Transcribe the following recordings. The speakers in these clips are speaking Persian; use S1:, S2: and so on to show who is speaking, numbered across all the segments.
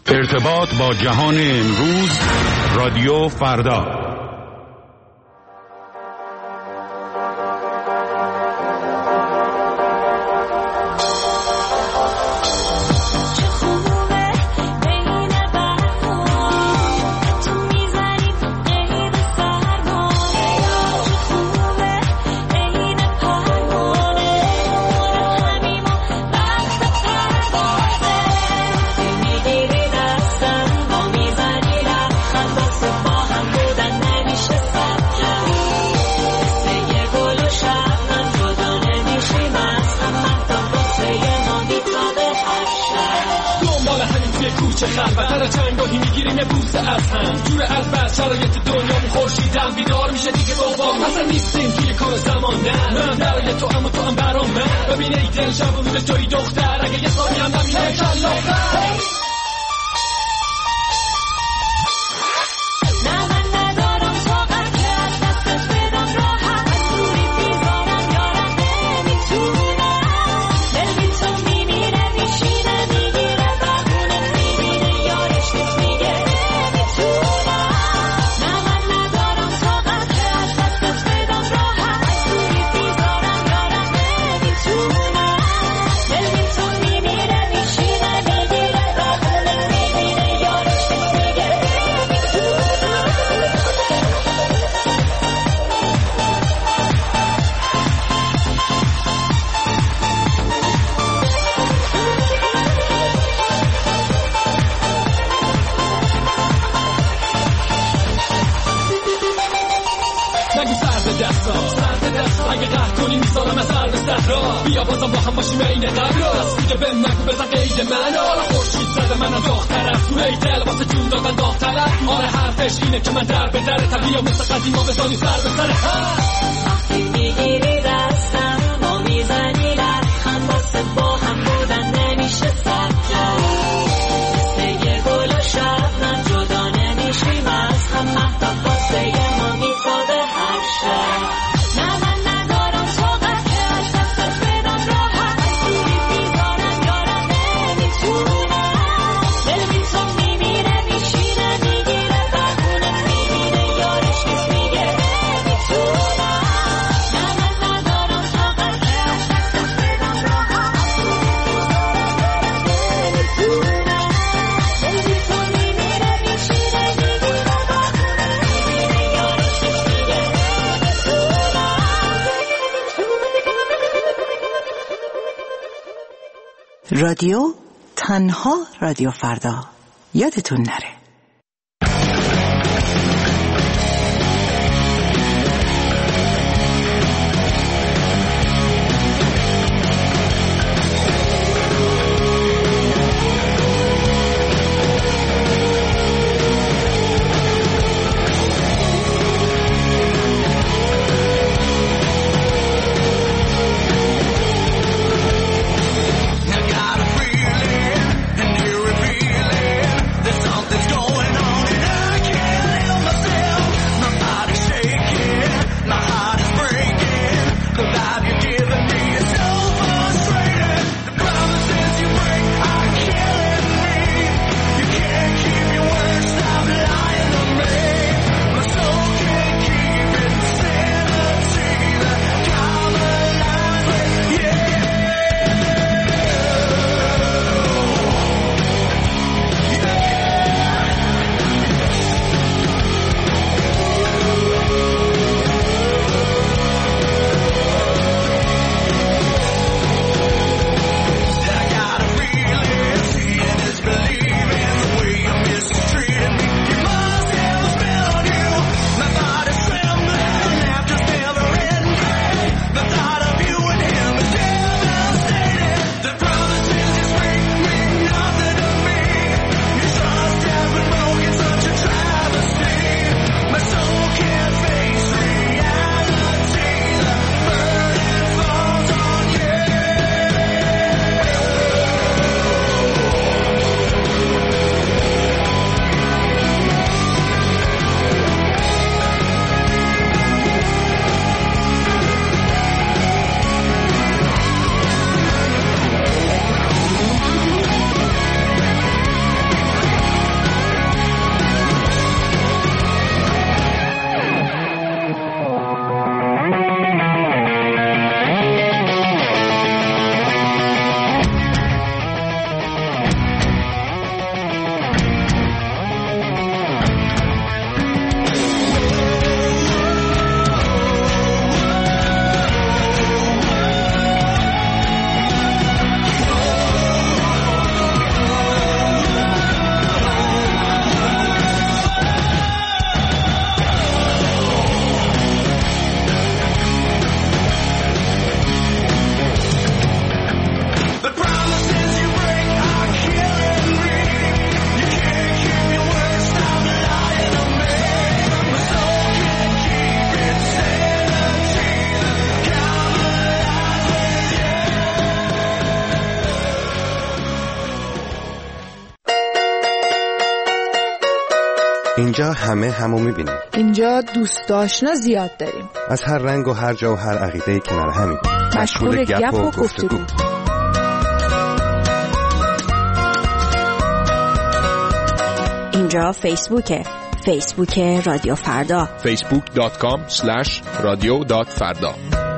S1: ارتباط با جهان امروز، رادیو فردا.
S2: چه خلوتر چنگاهی میگیریم یه بوسه از هم، جور البته شرایط دنیامون خورشیدم بیدار میشه دیگه بابام، اصلا نیستیم توی کار زمان، نه من برای تو هم و تو هم برام، من ببین ای دل شب و روز توی دختر، اگه یه ثانی هم نبینه کلاخر اگه قهر کنی میذارم از هر صحرا، بیا بازم با هم باشیم این قبرا، دست دیگه به مگو بزن قید من، آره خورشید زده منم داغ‌طرف، تو ای دل واسه جون دادن داغ‌طرف، آره حرفش اینه که من در به در طبیعه مثل قدیما بزنی سر به سر هم،
S3: وقتی میگیری دستم ما میزنی لبخند، واسه با هم بودن نمیشه سجا، مثل یه گل و شبنم جدا نمیشیم از هم، مهتاب واسه ما میساده هر شب.
S4: رادیو تنها رادیو فردا، یادتون نره.
S5: Something اینجا همه همو میبینیم.
S6: اینجا دوست آشنا زیاد داریم.
S5: از هر رنگ و هر جا و هر عقیده‌ای کنار همیم.
S6: مشغول گپ و گفتگو.
S4: اینجا فیسبوک رادیو فردا.
S7: facebook.com/radio.farda.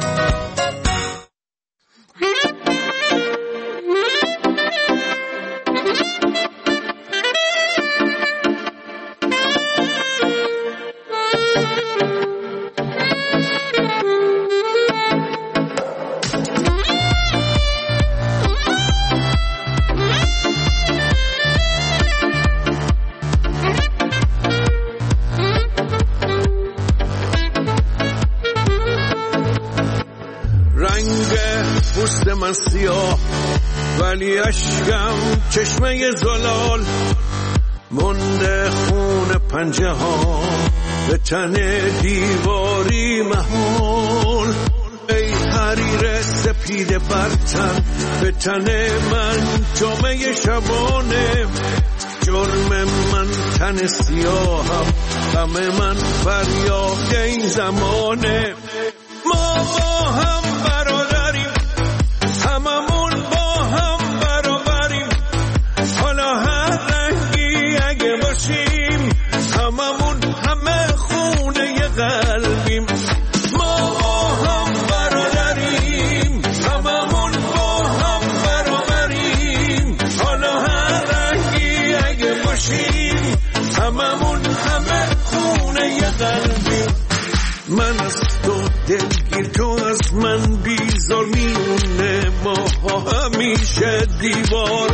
S8: من سیاه ولی اشکم چشمه زلال مونده خون پنجه ها به تن دیواری محول. ای حریر سپید برتن به تن من جامعه شبانه. جرم من تن سیاهم غم من فریاد این زمانه. ما با هم برادریم هممون با هم برابریم. حالا هر رنگی اگه باشیم هممون همه خونه قلبیم. ما با هم برادریم هممون با هم برابریم. حالا هر رنگی اگه باشیم هممون همه خونه قلبیم. من از تو دلگیر تو از من بیزار میونه ما همیشه دیوار.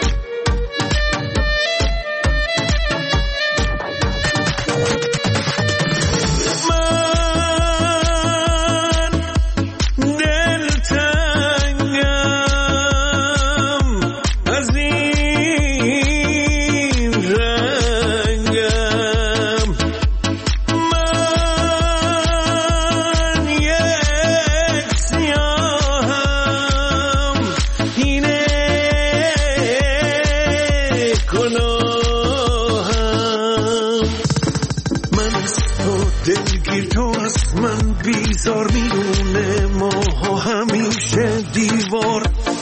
S8: من دلتنگم از این رنگم. من یک سیاهم اینه کلاهم. من از تو دلگیر تو از من بیزار میدونه ما همیشه دیوار.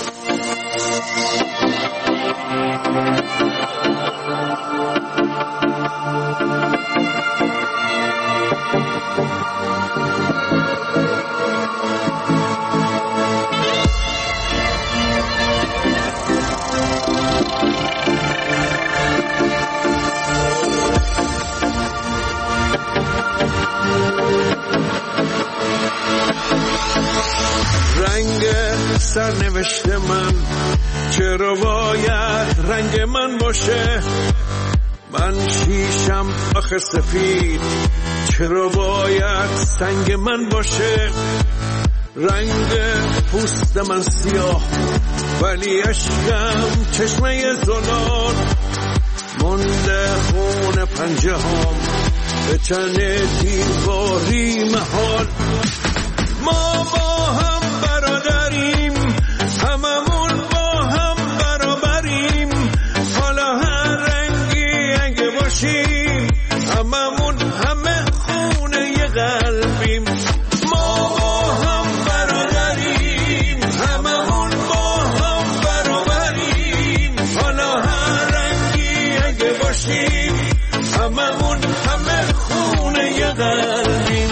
S8: رنگ سرنوشت من چرا باید رنگ من باشه؟ من شیشم آخر سفید چرا باید سنگ من باشه؟ رنگ پوست من سیاه ولی اشکم چشمه زلال مونده خون پنجه هم به تن دیواری محال. ما با هم برادریم هممون با هم برابریم. حالا هر رنگی اگه باشیم هممون همه خونه قلبیم. ما با هم برادریم هممون با هم برابریم. حالا هر رنگی اگه باشیم هممون همه خونه قلبیم.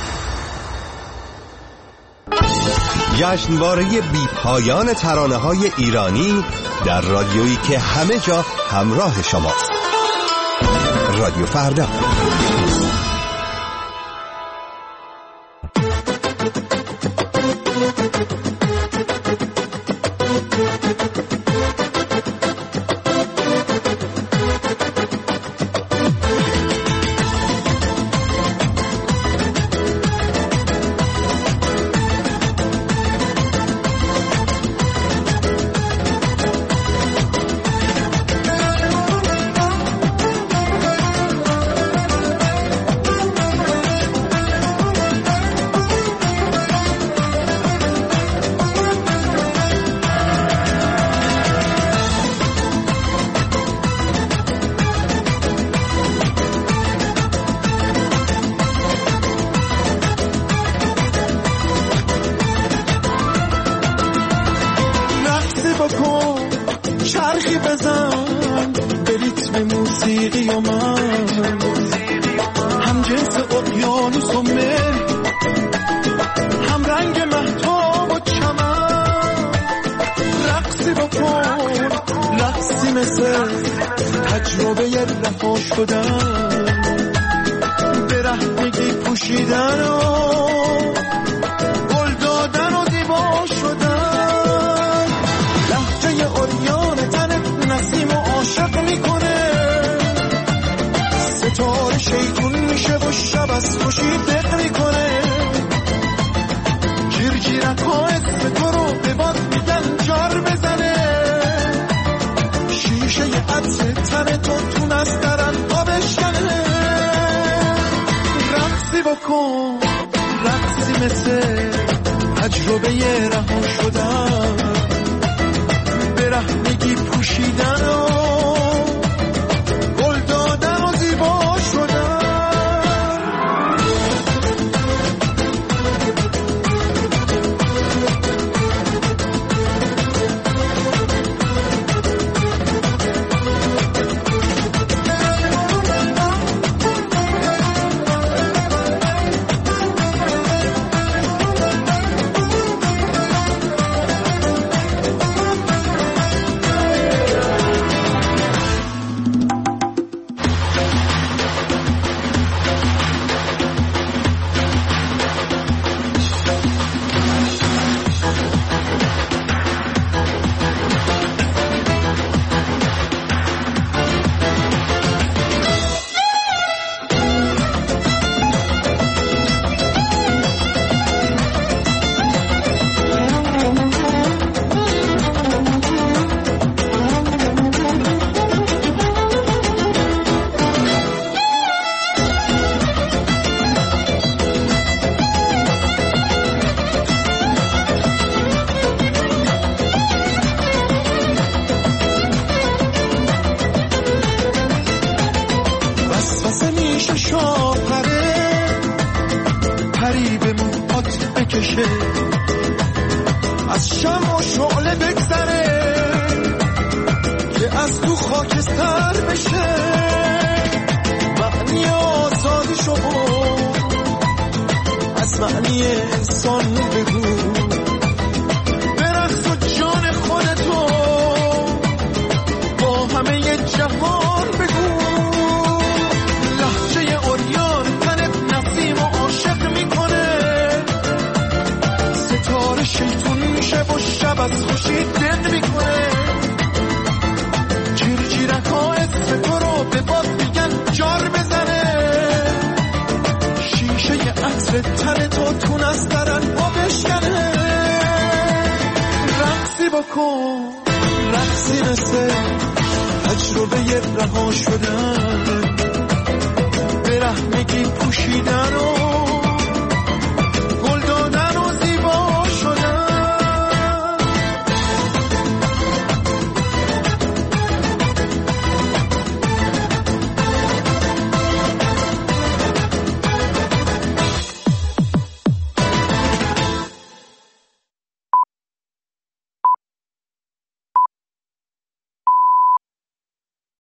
S5: جشنواره بی پایان ترانه‌های ایرانی در رادیویی که همه جا همراه شماست. رادیو فردا.
S7: موسیقی و من هم جنس اقیانوس و مه، هم رنگ مهتاب و چمن. رقصی بکن رقصی مثل تجربه رها شدن، به رهنگی پوشیدن و گل دادن و دیبا شدن. لهجه عریان تن نسیم و عاشق میکنه، ستاره شیطون میشه و شب از خوشی دق میکنه. جیرجیرک ها اسم تو رو به باد میگن جار بزنه، شیشه عطر تن تو نسترن تا بشکنه. رقصی بکن رقصی مثل تجربه رها شدن، به رهنگی پوشیدن و گل دادن و زیبا شدن. از شمع و شعله بگذره که از تو خاکستر بشه. معنی آزادی شو از معنی انسان بگو، برقص و جان خودتو با همه جهان بگو. لهجه عریان تنت نسیم و عاشق میکنه، ستاره شیطون میشه و شب از خوشی دق میکنه. جیرجیرک ها اسم تو رو به باد میگن جار بزنه، شیشه عطر تن تو نسترن با بشکنه. رقصی بکن رقصی مثل تجربه رها شدن، به رهنگی پوشیدن و